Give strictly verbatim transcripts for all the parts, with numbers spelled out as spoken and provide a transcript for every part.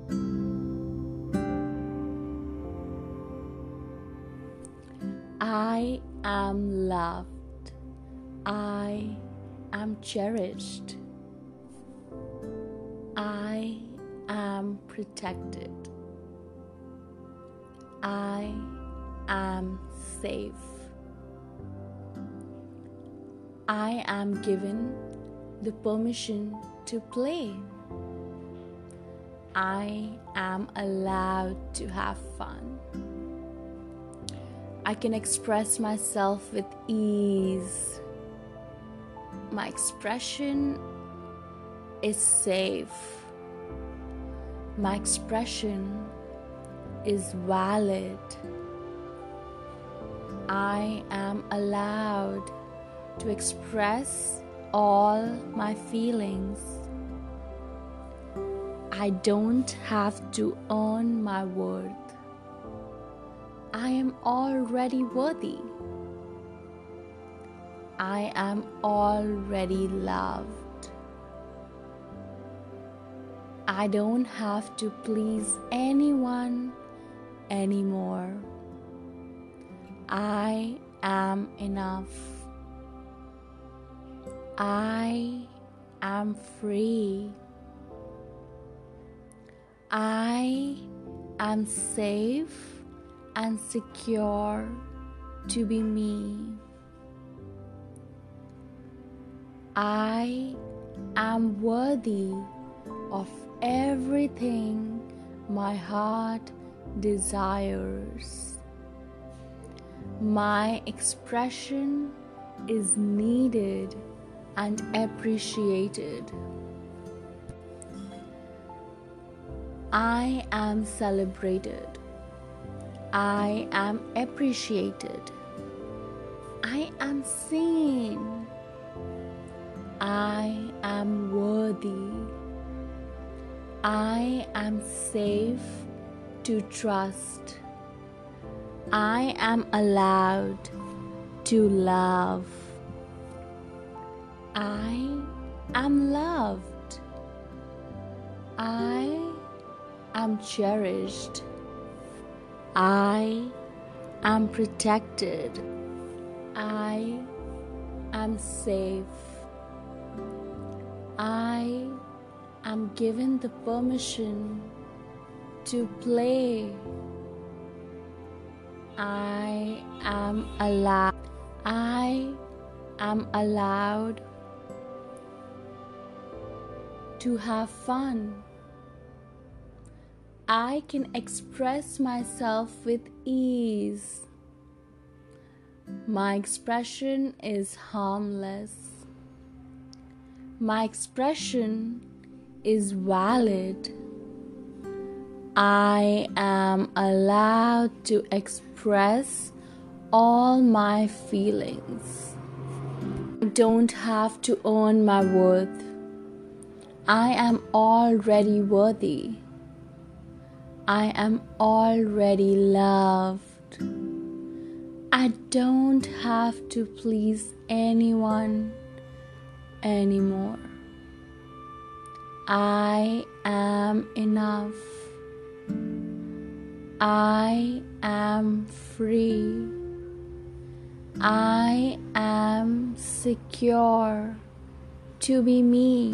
I am loved. I am cherished. I am protected. I am safe. I am given the permission to play. I am allowed to have fun. I can express myself with ease. My expression is safe. My expression is valid. I am allowed to express all my feelings. I don't have to earn my worth. I am already worthy. I am already loved. I don't have to please anyone anymore. I am enough. I am free. I am safe and secure to be me. I am worthy of everything my heart desires. My expression is needed and appreciated. I am celebrated. I am appreciated. I am seen. I am worthy. I am safe to trust. I am allowed to love. I am loved. I am cherished. I am protected. I am safe. I am given the permission to play. I am allowed. I am allowed to have fun. I can express myself with ease. My expression is harmless. My expression is valid. I am allowed to express all my feelings. I don't have to earn my worth. I am already worthy. I am already loved. I don't have to please anyone anymore. I am enough. I am free. I am secure to be me.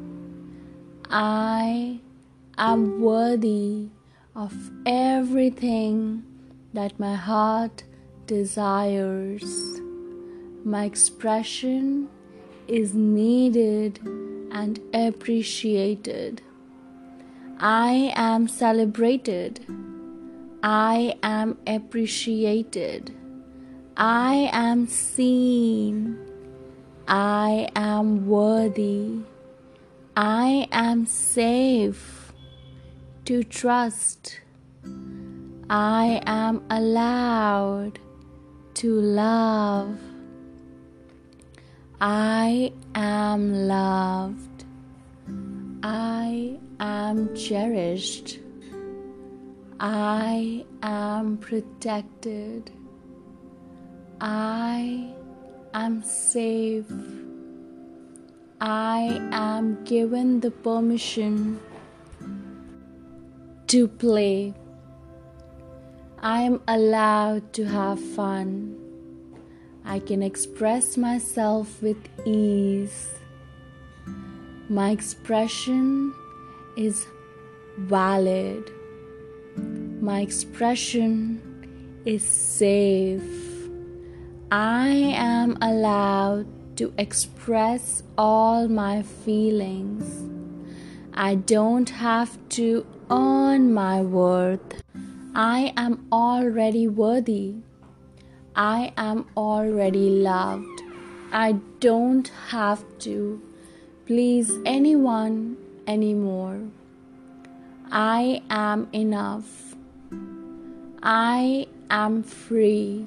I am worthy of everything that my heart desires. My expression is needed and appreciated. I am celebrated. I am appreciated. I am seen. I am worthy. I am safe to trust. I am allowed to love. I am loved. I am cherished. I am protected. I am safe. I am given the permission to play. I am allowed to have fun. I can express myself with ease. My expression is valid. My expression is safe. I am allowed to express all my feelings. I don't have to earn my worth. I am already worthy. I am already loved. I don't have to please anyone anymore. I am enough. I am free.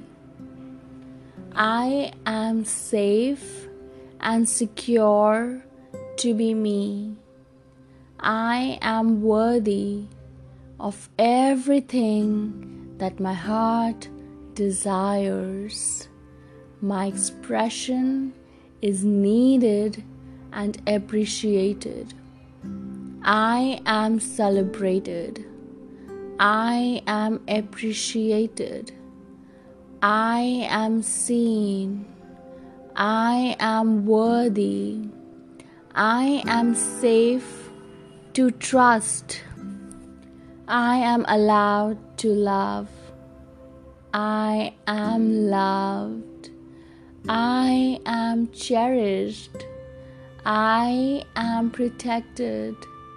I am safe and secure to be me. I am worthy of everything that my heart desires. My expression is needed and appreciated. I am celebrated. I am appreciated. I am seen. I am worthy. I am safe to trust. I am allowed to love. I am loved. I am cherished. I am protected.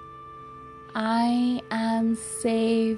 I am safe.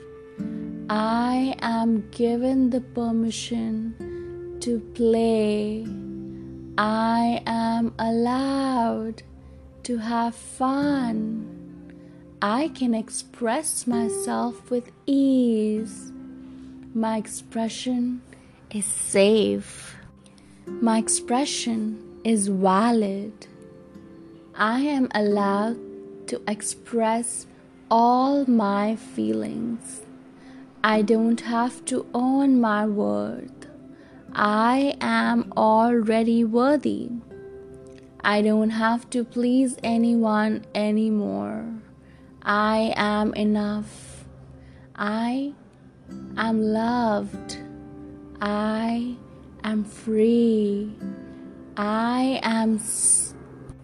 I am given the permission to play. I am allowed to have fun. I can express myself with ease. My expression is safe. My expression is valid. I am allowed to express all my feelings. I don't have to earn my worth. I am already worthy. I don't have to please anyone anymore. I am enough. I am loved. I am free. I am s-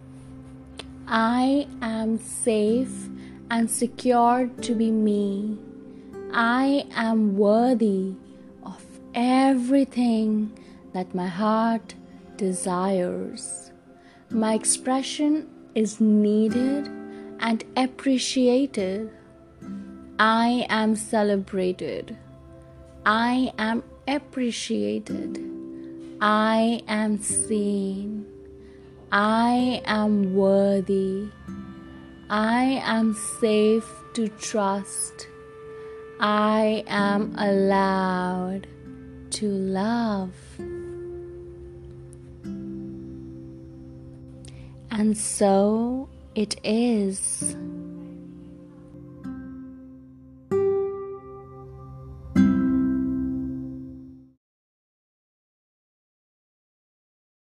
I am safe and secure to be me. I am worthy of everything that my heart desires. My expression is needed and appreciated. I am celebrated. I am appreciated. I am seen. I am worthy. I am safe to trust. I am allowed to love. And so it is.